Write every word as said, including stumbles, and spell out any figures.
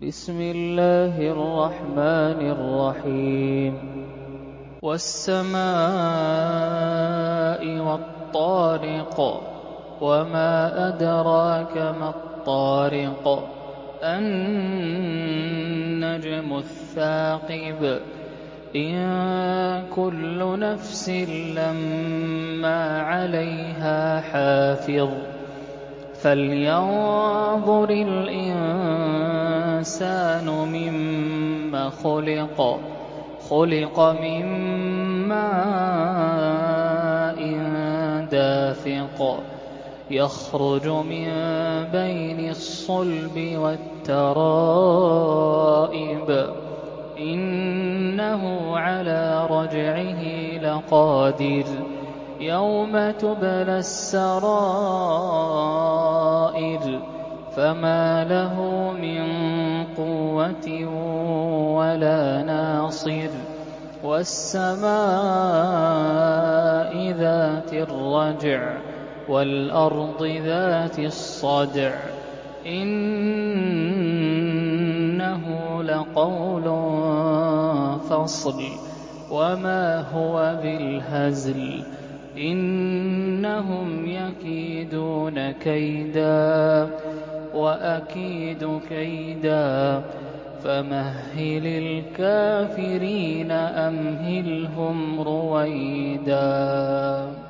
بسم الله الرحمن الرحيم والسماء والطارق وما أدراك ما الطارق النجم الثاقب إن كل نفس لما عليها حافظ فلينظر الإنسان مما خلق خلق من ماء دافق يخرج من بين الصلب والترائب إنه على رجعه لقادر يوم تبلى السرائر فما له من قوة ولا ناصر والسماء ذات الرجع والأرض ذات الصدع إنه لقول فصل وما هو بالهزل إنهم يكيدون كيدا وأكيد كيدا فمهل الكافرين أمهلهم رويدا.